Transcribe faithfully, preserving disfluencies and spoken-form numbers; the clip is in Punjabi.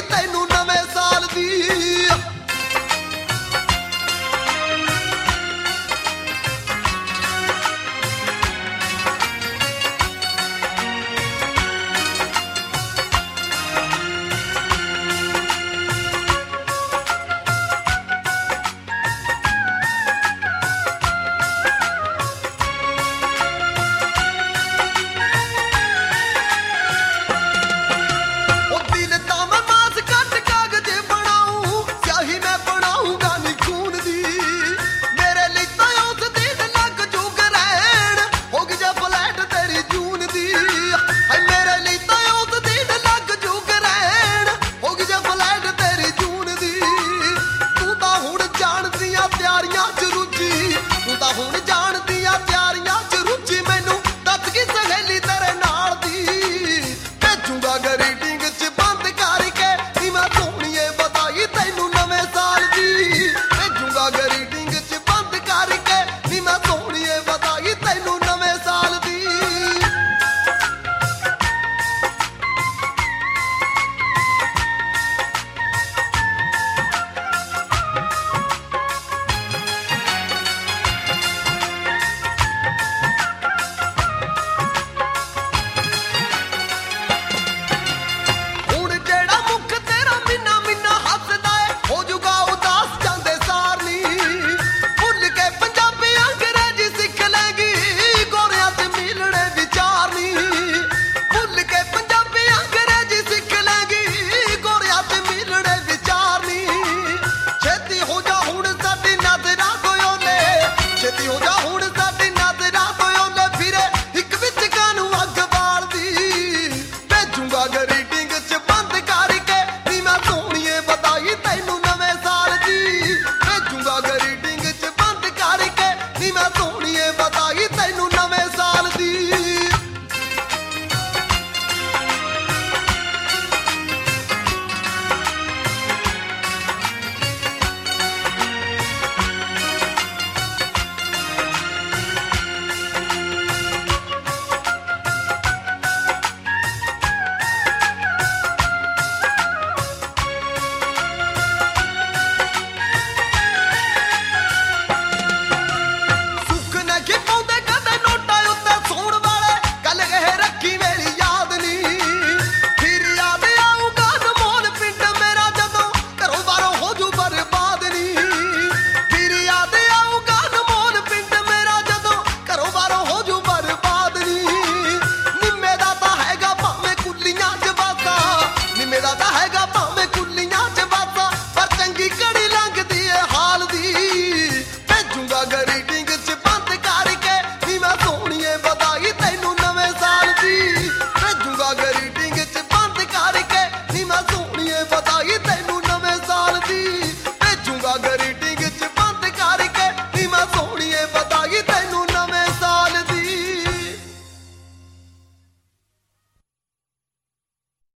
ਤੈਨੂੰ ਨਵੇਂ ਸਾਲ ਦੀ। ਹੁਣ ਜਾਣ ਦੀਆਂ ਤਿਆਰੀਆਂ ਚ ਰੁਚੀ ਮੈਨੂੰ ਦੱਸ ਕੀ ਸਹੇਲੀ ਤੇਰੇ ਨਾਲ ਦੀ। ਭੇਜੂਗਾ ਗਰੀਟਿੰਗ ਚ ਬੰਦ ਕਰਕੇ ਨੀ ਮੈਂ ਸੋਹਣੀਏ ਵਧਾਈ ਤੈਨੂੰ ਨਵੇਂ ਸਾਲ ਦੀ। ਭੇਜੂਗਾ ਗਰੀਟਿੰਗ ਚ ਬੰਦ ਕਰਕੇ ਨੀ ਮੈਂ ਸੋਹਣੀਏ ਵਧਾਈ ਤੈਨੂੰ ਨਵੇਂ ਸਾਲ ਦੀ। ਛੇਤੀ ਹੋ ਜਾ ਹੁਣ ਸਾਡੀ ਨਜ਼ਰਾਂ ਤੋਂ ਉਹਨੇ ਫਿਰੇ ਇੱਕ ਵਿੱਚ ਕਾਨੂੰ ਅੱਗ ਬਾਲਦੀ। ਭੇਜੂਗਾ ਗਰੀਟਿੰਗ ਚ ਬੰਦ ਕਰਕੇ ਨੀ ਮੈਂ ਸੋਹਣੀਏ ਵਧਾਈ ਤੈਨੂੰ ਨਵੇਂ ਸਾਲ ਦੀ। ਭੇਜੂਗਾ ਗਰੀਟਿੰਗ ਚ ਬੰਦ ਕਰਕੇ ਨੀ ਮੈਂ ਸੋਹਣੀਏ ਵਧਾਈ ਤੈਨੂੰ ਨਵੇਂ ਸਾਲ ਦੀ। ਮੇਰਾ ਤਾਂ ਹੈਗਾ ਭਾਵੇਂ ਕੁੱਲੀਆਂ ਚ ਵਾਸਾ ਪਰ ਚੰਗੀ ਘੜੀ ਲੰਘਦੀ ਏ ਹਾਲ ਦੀ। ਭੇਜੂਗਾ ਗਰੀਟਿੰਗ ਚ ਬੰਦ ਕਰਕੇ ਨੀ ਮੈਂ ਸੋਹਣੀਏ ਵਧਾਈ ਤੈਨੂੰ ਨਵੇਂ ਸਾਲ ਦੀ। ਭੇਜੂਗਾ ਗਰੀਟਿੰਗ ਚ ਬੰਦ ਕਰਕੇ ਨੀ ਮੈਂ